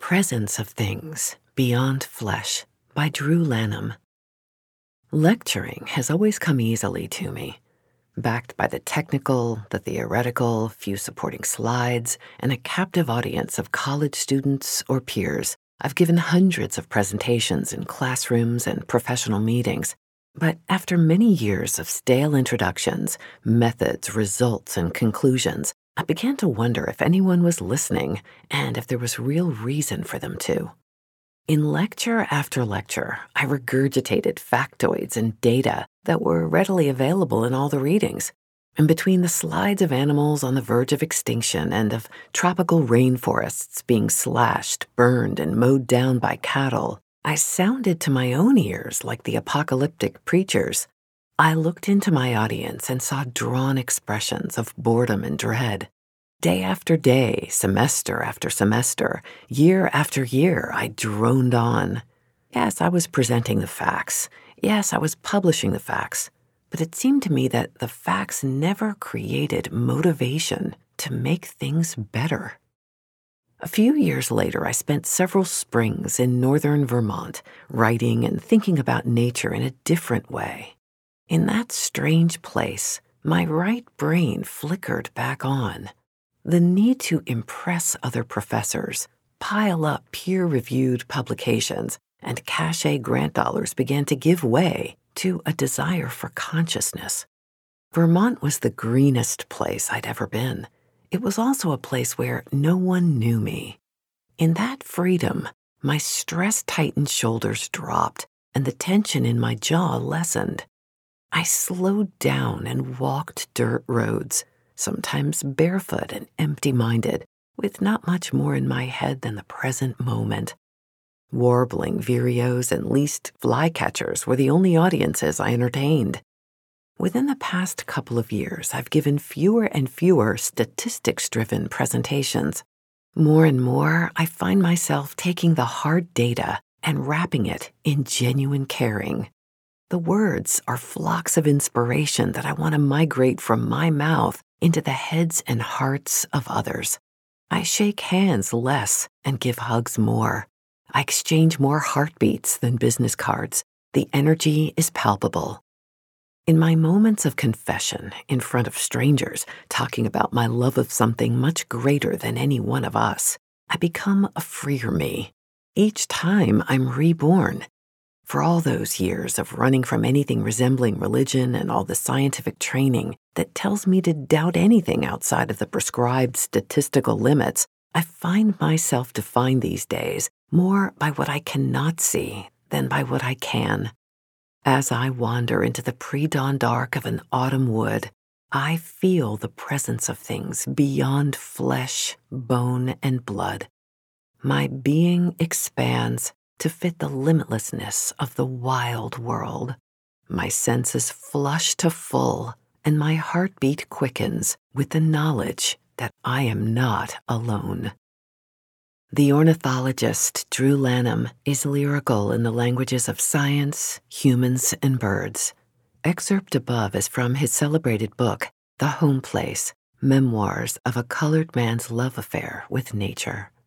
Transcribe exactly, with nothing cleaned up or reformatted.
Presence of Things Beyond Flesh by Drew Lanham. Lecturing has always come easily to me, backed by the technical, the theoretical, few supporting slides, and a captive audience of college students or peers. I've given hundreds of presentations in classrooms and professional meetings, but after many years of stale introductions, methods, results, and conclusions, I began to wonder if anyone was listening and if there was real reason for them to. In lecture after lecture, I regurgitated factoids and data that were readily available in all the readings. And between the slides of animals on the verge of extinction and of tropical rainforests being slashed, burned, and mowed down by cattle, I sounded to my own ears like the apocalyptic preachers. I looked into my audience and saw drawn expressions of boredom and dread. Day after day, semester after semester, year after year, I droned on. Yes, I was presenting the facts. Yes, I was publishing the facts. But it seemed to me that the facts never created motivation to make things better. A few years later, I spent several springs in northern Vermont, writing and thinking about nature in a different way. In that strange place, my right brain flickered back on. The need to impress other professors, pile up peer-reviewed publications, and cachet grant dollars began to give way to a desire for consciousness. Vermont was the greenest place I'd ever been. It was also a place where no one knew me. In that freedom, my stress-tightened shoulders dropped and the tension in my jaw lessened. I slowed down and walked dirt roads, sometimes barefoot and empty-minded, with not much more in my head than the present moment. Warbling vireos and leased flycatchers were the only audiences I entertained. Within the past couple of years, I've given fewer and fewer statistics-driven presentations. More and more, I find myself taking the hard data and wrapping it in genuine caring. The words are flocks of inspiration that I want to migrate from my mouth into the heads and hearts of others. I shake hands less and give hugs more. I exchange more heartbeats than business cards. The energy is palpable. In my moments of confession in front of strangers, talking about my love of something much greater than any one of us, I become a freer me. Each time I'm reborn. For all those years of running from anything resembling religion and all the scientific training that tells me to doubt anything outside of the prescribed statistical limits, I find myself defined these days more by what I cannot see than by what I can. As I wander into the pre-dawn dark of an autumn wood, I feel the presence of things beyond flesh, bone, and blood. My being expands to fit the limitlessness of the wild world. My senses flush to full, and my heartbeat quickens with the knowledge that I am not alone. The ornithologist Drew Lanham is lyrical in the languages of science, humans, and birds. Excerpt above is from his celebrated book, The Home Place, Memoirs of a Colored Man's Love Affair with Nature.